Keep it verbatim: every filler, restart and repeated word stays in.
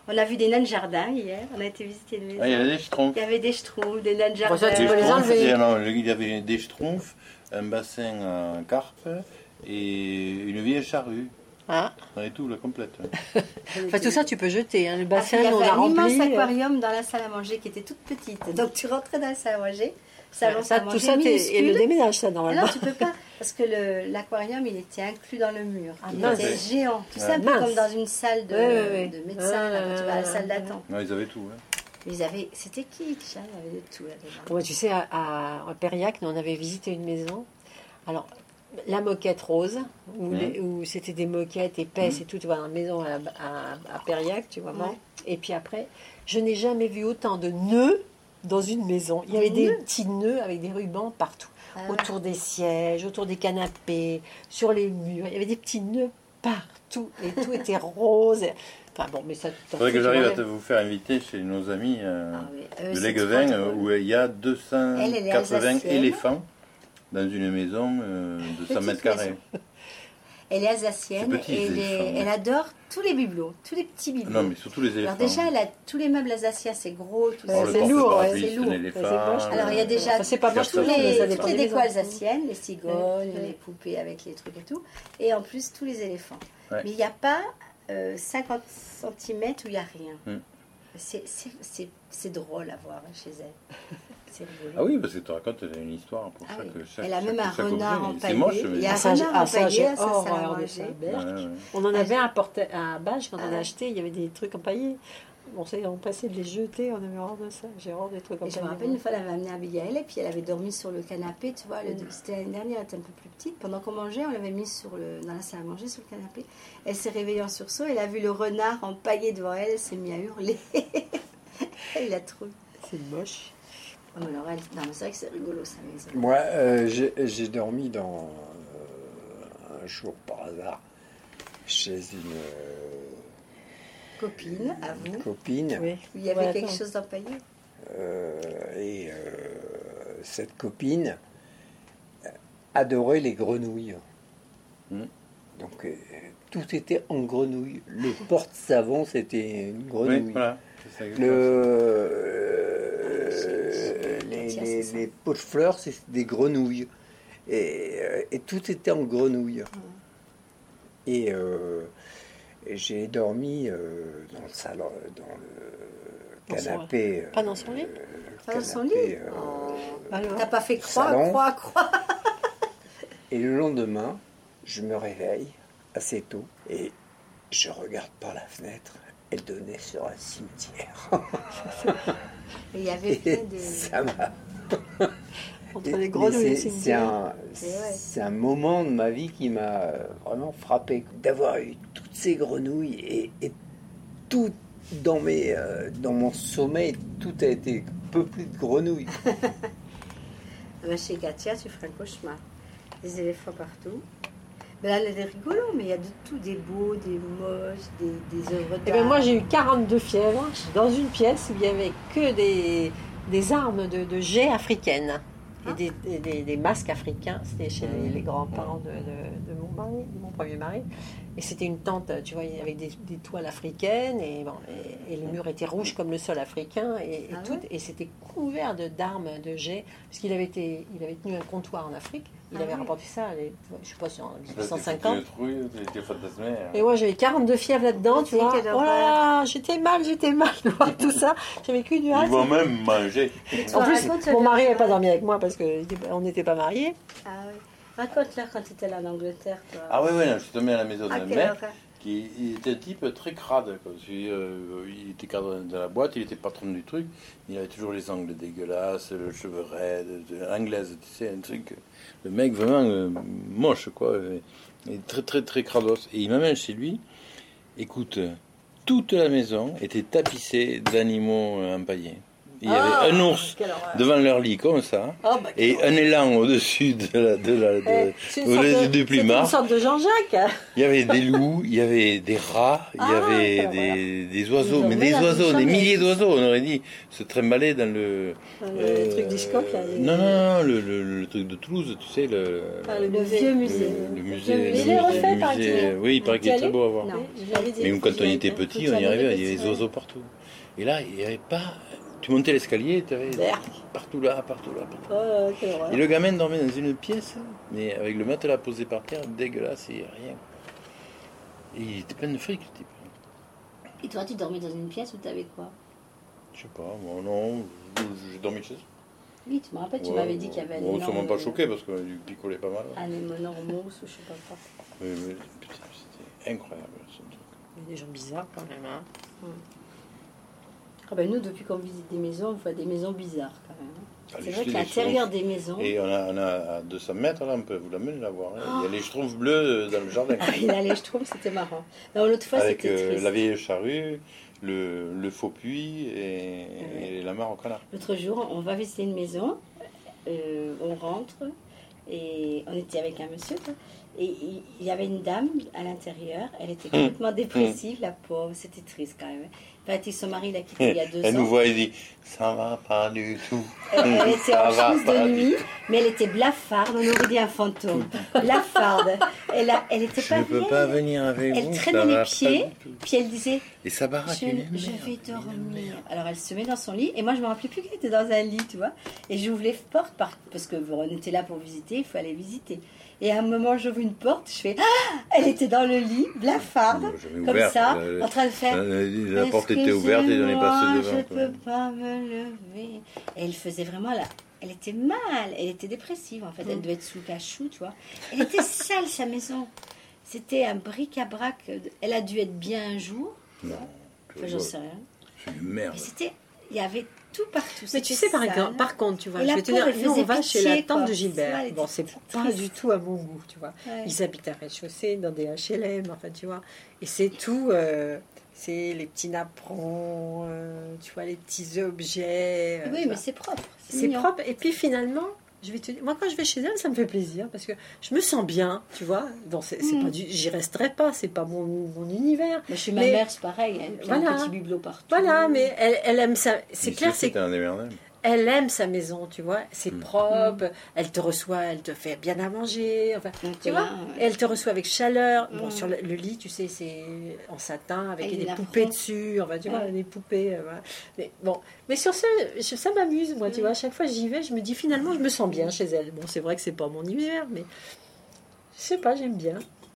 On a vu des nains de jardin hier, on a été visiter une maison. Ah, il y avait des schtroumpfs. Il y avait des schtroumpfs, des nains de jardin. Bon, ça, tu Des peux les schtroumpfs, enlever. et alors, il y avait des schtroumpfs, un bassin à carpe et une vieille charrue. Ah. On avait tout, la complète. Enfin, tout ça, tu peux jeter. Hein. Le Ah, bassin, il y on avait a un rempli. immense aquarium dans la salle à manger qui était toute petite. Donc tu rentrais dans la salle à manger, salon Ça, à tout manger ça, t'es- minuscule. et le déménage, ça, Ah normalement. non, tu peux pas, parce que le- l'aquarium, il était inclus dans le mur. Ah, il mince. était géant. Tu sais, Ouais. un peu Mince. comme dans une salle de, Ouais, ouais, ouais. de médecin, là, quand tu vas à la salle d'attente. Non, ils avaient tout. Hein. Ils avaient, c'était kitsch, hein, il y avait de tout là-dedans. Ouais, tu sais, à, à, à Périac, nous, on avait visité une maison. Alors, la moquette rose, où, Mmh. les- où c'était des moquettes épaisses Mmh. et tout, tu vois, une maison à, à, à Périac, tu vois. bon. Ouais. Et puis après, je n'ai jamais vu autant de nœuds dans une maison. Il y avait Des des nœuds petits nœuds avec des rubans partout. Ah. Autour des sièges, autour des canapés, sur les murs. Il y avait des petits nœuds partout. Et tout était rose. Enfin bon, mais ça... Il faudrait que j'arrive à te vous faire inviter chez nos amis euh, Ah oui, eux, de c'est Léguevin, trop euh, drôle. où il y a deux cent Elle, elle est quatre-vingts alsacienne. éléphants dans une maison euh, de cent Petite mètres carrés. maison. Elle est alsacienne C'est petit, et elle, les est- éléphants, elle ouais. adore tous les bibelots, tous les petits bibelots. Non, mais surtout les éléphants. Alors déjà, elle a tous les meubles alsaciens, c'est gros, tout Ouais, ça. Oh, le c'est lourd, porte-parapluie, ouais, c'est un lourd. éléphant, Ouais, c'est moche. Alors il y a déjà Enfin, c'est pas moche, tous tout le monde, les, ça toutes dépend les des décos maisons. alsaciennes, les cigognes, Ouais. les poupées avec les trucs et tout, et en plus tous les éléphants. Ouais. Mais il n'y a pas euh, cinquante centimètres où il n'y a rien. Hmm. C'est- C'est c'est- c'est drôle à voir hein, chez elle. C'est rigolo. Ah oui, parce que tu racontes une histoire pour Ah chaque, oui. chaque Elle a même chaque- un chaque renard objet. empaillé. C'est moche, mais... Il y a un Ah, ça, renard ah, ça, empaillé j'ai à sa salle à horreur de manger. ça. Ouais, ouais. On en avait un porte à Bâche quand on Ah. a acheté, il y avait des trucs empaillés. On s'est on passait de les jeter, on avait horreur de ça. J'ai horreur des trucs Et empaillés. je me rappelle une fois, elle avait amené Abigail et puis elle avait dormi sur le canapé, tu vois. le- C'était l'année dernière, elle était un peu plus petite. Pendant qu'on mangeait, on l'avait mise sur le, dans la salle à manger, sur le canapé. Elle s'est réveillée en sursaut, elle a vu le renard empaillé devant elle, elle s'est mise à hurler. Elle l'a trouvé. C'est moche. Oh, mais alors, elle- non, mais c'est vrai que c'est rigolo sa maison. Moi, euh, j'ai j'ai dormi dans euh, un jour par hasard chez une euh, Copine, à vous. copine. Oui. Il y avait Ouais, quelque attends. chose d'empaillé. Euh, et euh, cette copine adorait les grenouilles. Mm. Donc euh, tout était en grenouille. Le porte-savon, c'était une Oui, grenouille. voilà. C'est ça, Le, exactement. euh, les, Tiens, les- c'est ça. les pots de fleurs, c'est des grenouilles. Et, euh, et tout était en grenouille. Et, euh, et j'ai dormi euh, dans le salon, dans le Dans son- canapé. pas dans son lit euh, Pas dans son canapé, lit euh, Oh. Alors T'as pas fait croix, Salon. croix, croix. Et le lendemain, je me réveille assez tôt et je regarde par la fenêtre. Elle donnait sur un cimetière. Et il y avait Et plein de... ça m'a. entre Et- les mais grenouilles et c'est- les c'est un, Et ouais. c'est un moment de ma vie qui m'a euh, vraiment frappé. D'avoir eu toutes ces grenouilles et, et tout dans, mes, euh, dans mon sommeil, tout a été peuplé de grenouilles. Ben, chez Gatia, tu ferais un cauchemar. Des éléphants partout. Ben là, elle est rigolo, mais il y a de tout, des beaux, des moches, des, des œuvres d'art. Eh ben, moi, j'ai eu quarante-deux fièvres dans une pièce où il n'y avait que des, des armes de, de jet africaines et des, des- des- des masques africains. C'était chez les, les grands-parents de, de- de mon mari, de mon premier mari. Et c'était une tente, tu vois, avec des, des toiles africaines et, bon, et, et les murs étaient rouges comme le sol africain et, et Ah tout. ouais Et c'était couvert de d'armes de jet parce qu'il avait, été, il avait tenu un comptoir en Afrique. Il Ah avait ouais. rapporté ça, les- je sais pas, si en Ça, dix-huit cent c'est cinquante. foutu de trouille, c'était fantasmé. Et moi, j'avais quarante-deux fièvres là-dedans, tu Mais vois. quelle Oh là là, j'étais mal, j'étais mal de voir tout ça. J'avais qu'une Ils hâte. vont même manger. En plus, Raconte, mon mari Fabien. n'avait pas dormi avec moi parce qu'on n'était pas mariés. Ah oui. Raconte-leur quand tu étais là en Angleterre, toi. Ah ouais, ouais, non, je suis tombé à la maison Ah, d'un quelle mec horreur. qui il était un type très crade. Quoi. Si, euh, il était cadre de la boîte, il était patron du truc. Il avait toujours les angles dégueulasses, le cheveu raide, de- anglaise, tu sais, un truc. Le mec vraiment euh, moche, quoi. Et, et très, très, très crados. Et il m'amène chez lui. Écoute, toute la maison était tapissée d'animaux euh, empaillés. Il y avait Ah, un ours quelle horreur. devant leur lit, comme ça, Oh, bah, et un élan au-dessus de la, de la, de, Eh, c'est une au- sorte de- du c'est plumard. une sorte de Jean-Jacques. Il y avait des loups, il y avait des rats, il y Ah, avait quelle des, des oiseaux, Ils ont mais mis des la oiseaux, chambre des et milliers tout. d'oiseaux, on aurait dit, se trimballer dans le... Dans le truc d'Hiscope, là, les- Non, non, non, le, le, le truc de Toulouse, tu sais, le... Ah, Le vieux musée. le, le musée, Le le musée musée, refait, le paraît-il. musée- oui, il paraît qu'il est Tu y très beau à voir. Non. Oui, j'avais dit. Mais quand on J'y était étais. petit, Faut on y y aller arrivait, il y avait petit, des oiseaux partout. Et là, il n'y avait pas... Tu montais l'escalier, tu avais Berk. partout là, partout là, partout. Oh, quelle horreur. Et le gamin dormait dans une pièce, mais avec le matelas posé par terre, dégueulasse et rien. Et il était plein de fric, le type. Et toi, tu dormais dans une pièce où tu avais quoi? Je sais pas, moi non, je- j'ai dormi chez eux. Oui, tu me rappelles, tu Ouais, m'avais dit qu'il y avait un bon, énorme... sûrement pas choqué parce qu'il picolait pas mal. Un énorme ours ou je sais pas quoi. Mais, mais, putain, c'était incroyable ce truc. Il y a des gens bizarres quand même. Hein. Ah ben nous, depuis qu'on visite des maisons, on voit des maisons bizarres quand même. Ah, C'est les vrai que les l'intérieur schtroumpfs. des maisons... Et on a, on a à deux cents mètres, là, on peut vous l'amener la voir. hein. Il y a les schtroumpfs bleus dans le jardin. Ah, il allait, je trouve, c'était marrant. Non, l'autre fois, Avec c'était euh, triste. la vieille charrue, le, le faux puits et, et la mare au canard. L'autre jour, on va visiter une maison, euh, on rentre, et on était avec un monsieur, quoi, et il il y avait une dame à l'intérieur, elle était complètement dépressive, la pauvre, c'était triste quand même. Enfin, son mari l'a quittée il y a deux Elle ans. nous voit et dit ça va pas du tout. Elle, elle était Ça en va chemise pas de du nuit, tout. mais elle était blafarde, on aurait dit un fantôme. Blafarde. Elle, a, elle était Je pas ne peux vieille. pas venir avec Elle vous. traînait ça mes va pas pieds, du tout. puis elle disait Et sa baraque, je, une je merde, vais une dormir. merde. Alors elle se met dans son lit et moi je me rappelais plus qu'elle était dans un lit, tu vois. Et j'ouvre les portes par- parce que bon, on était là pour visiter, il faut aller visiter. Et à un moment j'ouvre une porte, je fais ah, elle était dans le lit, blafarde, Moi, j'avais comme ouvert, ça, euh, en train de faire. euh, La porte était ouverte et on est passé devant. Je quoi. peux pas me lever. Et elle faisait vraiment là. Elle était mal, elle était dépressive en fait. Elle devait être sous le cachou, tu vois. Elle était sale sa maison. C'était un bric-à-brac. Elle a dû être bien un jour. Non, Enfin, j'en sais rien. c'est une merde. Mais c'était, il y avait tout partout. Mais tu C'était sais, par, sale. exemple, par contre, tu vois, Et je la vais te pauvre, dire, elle nous, on faisait va pitié, chez la tante quoi. de Gilbert. Ouais, elle Bon, était c'est pas triste. du tout à mon goût, tu vois. Ouais. Ils habitent à rez-de-chaussée, dans des H L M, enfin, tu vois. Et c'est tout, euh, c'est les petits napperons, euh, tu vois, les petits objets. euh, tu Oui, vois. mais c'est propre. C'est mignon. propre. Et puis finalement, je vais te dire, moi quand je vais chez elle, ça me fait plaisir parce que je me sens bien, tu vois. Bon, c'est c'est Mm. pas du, j'y resterai pas, c'est pas mon, mon univers. Mais chez ma Mais- mère, c'est pareil. Elle a Voilà. un petit bibelot partout. Voilà, mais elle, elle aime ça. C'est clair, c'est un démerdable. elle aime sa maison, tu vois. C'est Mm. propre. Elle te reçoit, elle te fait bien à manger. Enfin, Donc, tu là, vois. ouais. Elle te reçoit avec chaleur. Bon, Mm. sur le, le lit, tu sais, c'est en satin avec Avec des la poupées bronze. dessus. Enfin, tu vois, Ouais. des poupées. euh, voilà. Mais bon, mais sur ça, je- ça m'amuse, moi. Tu Mm. vois, à chaque fois que j'y vais, je me dis finalement, je me sens bien chez elle. Bon, c'est vrai que c'est pas mon univers, mais je sais pas, j'aime bien.